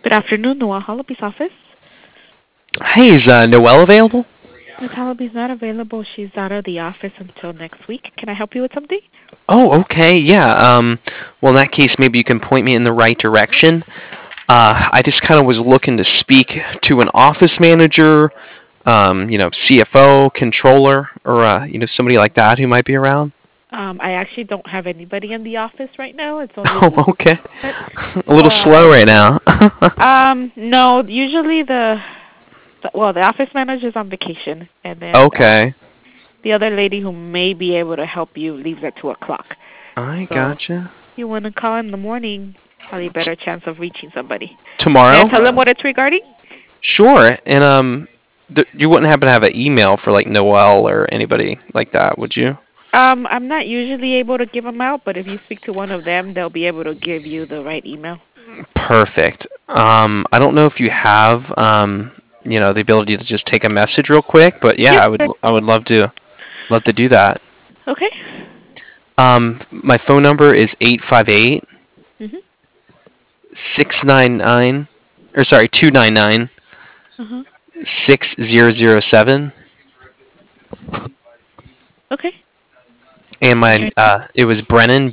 Good afternoon, Noah Holopy's office. Hey, is Noelle available? Miss Holopy's not available. She's out of the office until next week. Can I help you with something? Oh, okay, yeah. Well, in that case, maybe you can point me in the right direction. I just kind of was looking to speak to an office manager, CFO, controller, or somebody like that who might be around. I actually don't have anybody in the office right now. It's only Oh, me. okay. But, A little slow right now. no, usually the office manager's on vacation, and then Okay, the other lady who may be able to help you leaves at 2 o'clock. I So gotcha. if you want to call in the morning, probably better chance of reaching somebody. May I Tomorrow? tell them what it's regarding? Sure. And you wouldn't happen to have an email for like Noelle or anybody like that, would you? I'm not usually able to give them out, but if you speak to one of them, they'll be able to give you the right email. Perfect. I don't know if you have the ability to just take a message real quick, but yeah, Yes, I would sir. I would love to do that. Okay. My phone number is 858 Mhm. 699 or sorry, 299 Uh-huh. 6007, Okay. and And your it was Brennan,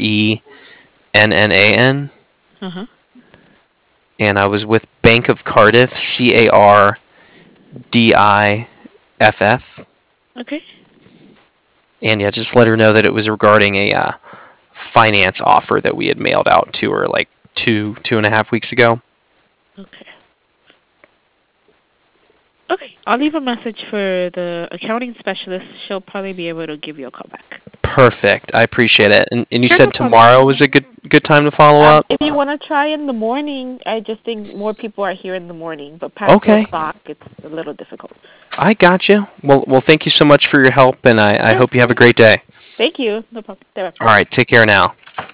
Brennan, Uh-huh. and I was with Bank of Cardiff, Cardiff. Okay. And yeah, just let her know that it was regarding a finance offer that we had mailed out to her like 2.5 weeks ago. Okay. Okay. I'll leave a message for the accounting specialist. She'll probably be able to give you a call back. Perfect. I appreciate it. And you Sure, no said problem. tomorrow was a good time to follow up? If you want to try in the morning, I just think more people are here in the morning, but past two Okay. o'clock, it's a little difficult. I got you. Well, thank you so much for your help, and I Sure. hope you have a great day. Thank you. No problem. All right, take care now.